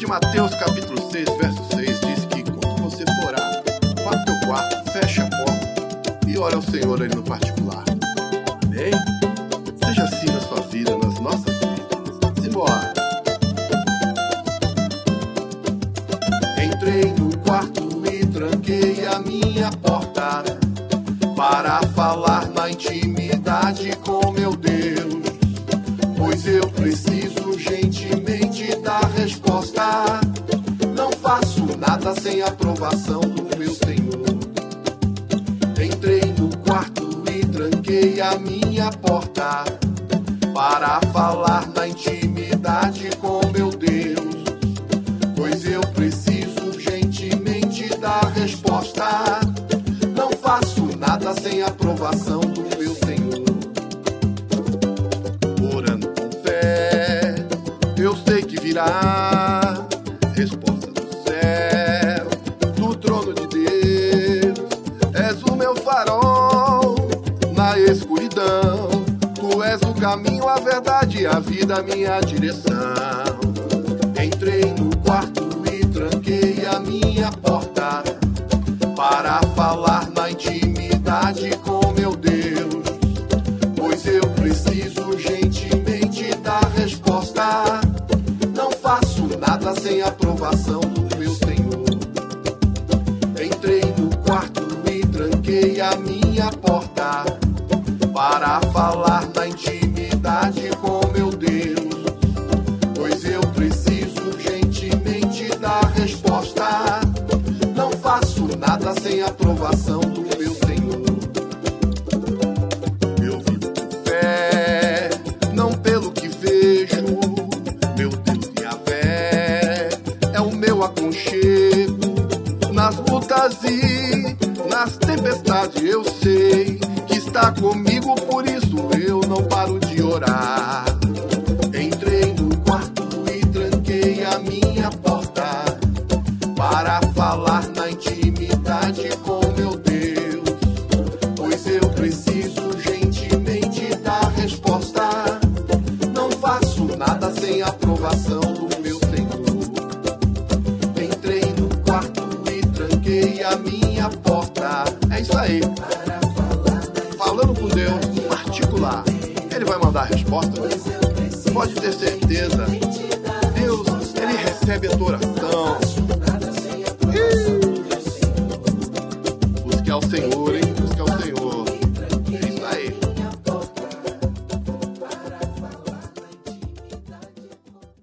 Mateus capítulo 6, verso 6 diz que quando você for orar, vá para o teu quarto, feche a porta e ore ao Senhor ali no particular. Amém? Seja assim na sua vida, nas nossas vidas. Simbora! Entrei no quarto e tranquei a minha porta para falar na intimidade com meu Deus, pois eu preciso urgentemente dar resposta. Não faço nada sem aprovação do meu Senhor. Entrei no quarto e tranquei a minha porta para falar na intimidade com meu Deus, pois eu preciso urgentemente dar resposta. Não faço nada sem aprovação do meu Senhor. Orando com fé, eu sei que virá resposta do céu, do trono de Deus. És o meu farol na escuridão. Tu és o caminho, a verdade, a vida, a minha direção. Entrei no quarto e tranquei a minha porta para falar na intimidade com meu Deus, pois eu preciso urgentemente dar resposta. Não faço nada sem aprovação do meu Senhor. Entrei no quarto e tranquei a minha porta para falar na intimidade com meu Deus, pois eu preciso urgentemente dar resposta. Não faço nada sem aprovação do meu Senhor. Eu vivo por fé, não pelo que vejo. Meu Deus, minha fé é o meu aconchego. Nas lutas e nas tempestades eu sei que está comigo, por isso eu não paro de orar. Entrei no quarto e tranquei a minha porta para falar na intimidade com meu Deus, pois eu preciso urgentemente dar resposta. Não faço nada sem aprovação do meu Senhor. Entrei no quarto e tranquei a minha porta. É isso aí. Falando com Deus, particular. Ele vai mandar a resposta. Pode ter certeza. Deus, Ele recebe a tua oração.